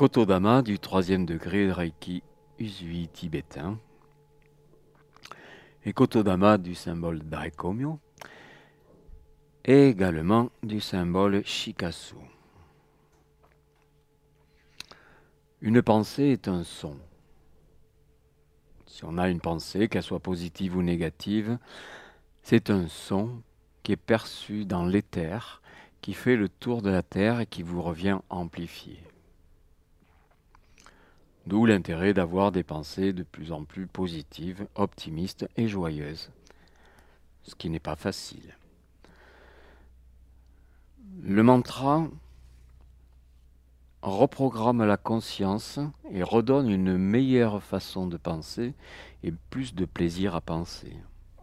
Kotodama du troisième degré de Reiki Usui tibétain et Kotodama du symbole Daikomyo et également du symbole Shikasu. Une pensée est un son. Si on a une pensée, qu'elle soit positive ou négative, c'est un son qui est perçu dans l'éther, qui fait le tour de la Terre et qui vous revient amplifié. D'où l'intérêt d'avoir des pensées de plus en plus positives, optimistes et joyeuses, ce qui n'est pas facile. Le mantra reprogramme la conscience et redonne une meilleure façon de penser et plus de plaisir à penser.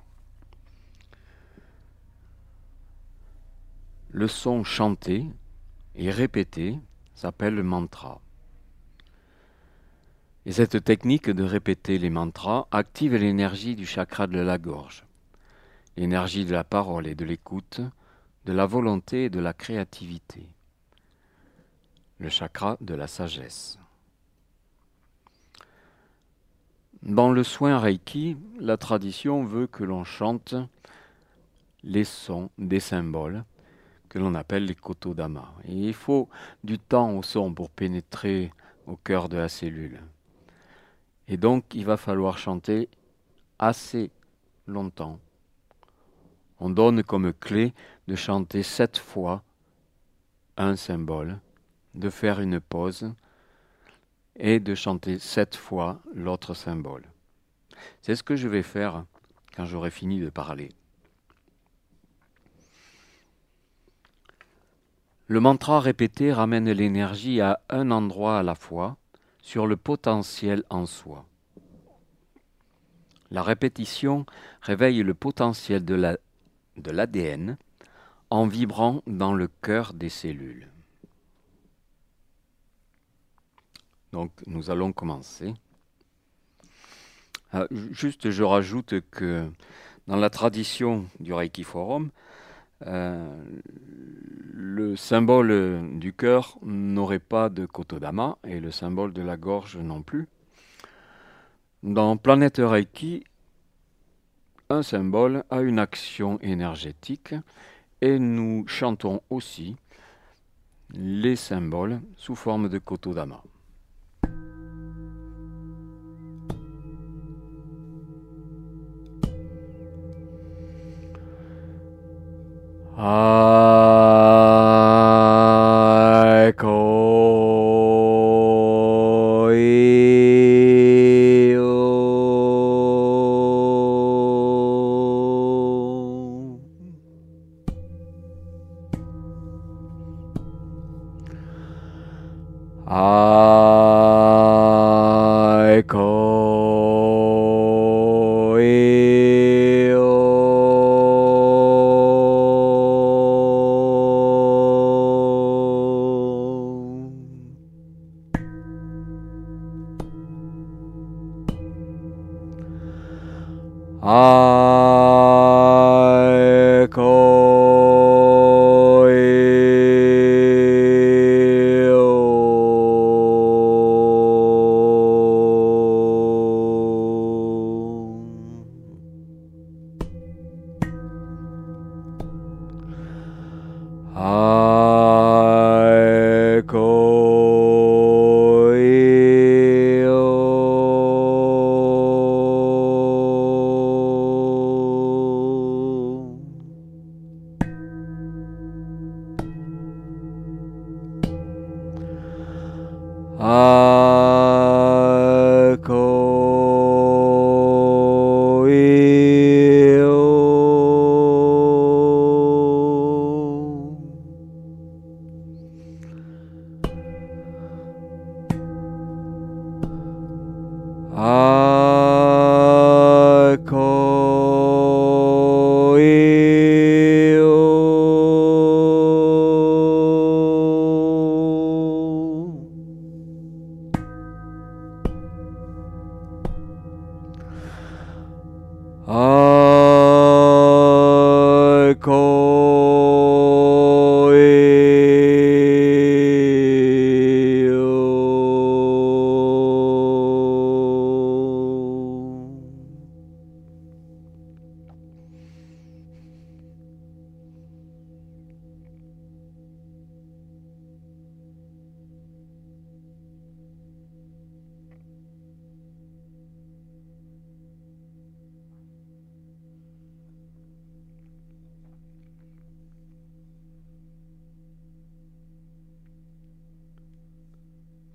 Le son chanté et répété s'appelle le mantra. Et cette technique de répéter les mantras active l'énergie du chakra de la gorge, l'énergie de la parole et de l'écoute, de la volonté et de la créativité, le chakra de la sagesse. Dans le soin Reiki, la tradition veut que l'on chante les sons des symboles que l'on appelle les kotodama. Et il faut du temps au son pour pénétrer au cœur de la cellule. Et donc, il va falloir chanter assez longtemps. On donne comme clé de chanter 7 fois un symbole, de faire une pause et de chanter 7 fois l'autre symbole. C'est ce que je vais faire quand j'aurai fini de parler. Le mantra répété ramène l'énergie à un endroit à la fois, sur le potentiel en soi. La répétition réveille le potentiel de l'ADN en vibrant dans le cœur des cellules. Donc nous allons commencer. Juste je rajoute que dans la tradition du Reiki Forum, le symbole du cœur n'aurait pas de kotodama et le symbole de la gorge non plus. Dans Planète Reiki, un symbole a une action énergétique et nous chantons aussi les symboles sous forme de kotodama.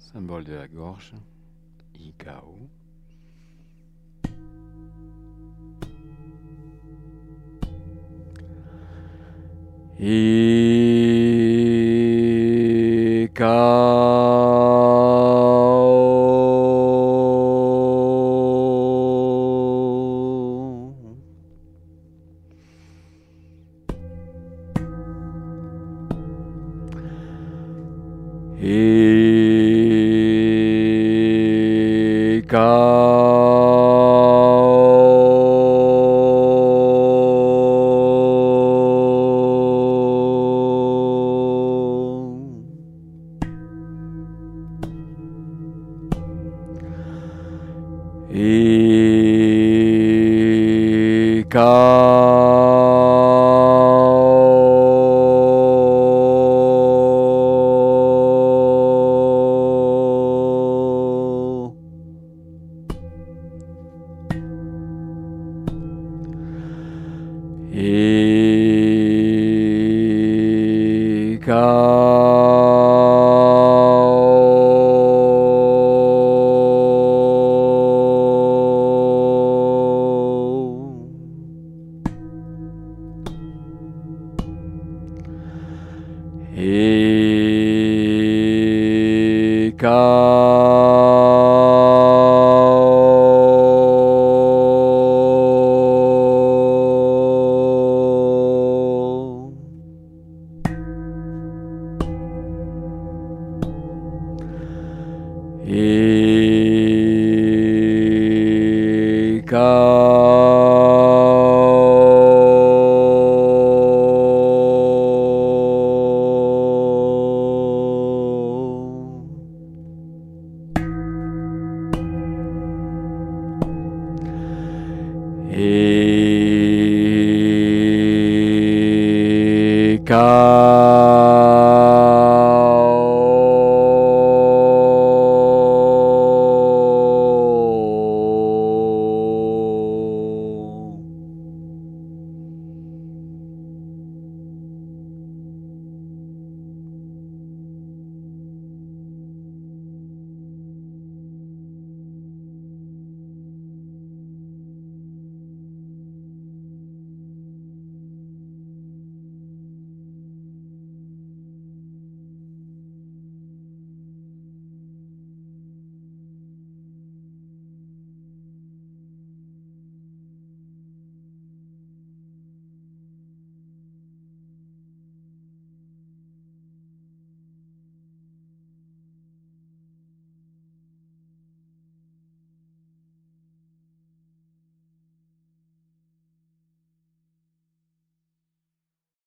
symbole de la gorge, Igao. Eka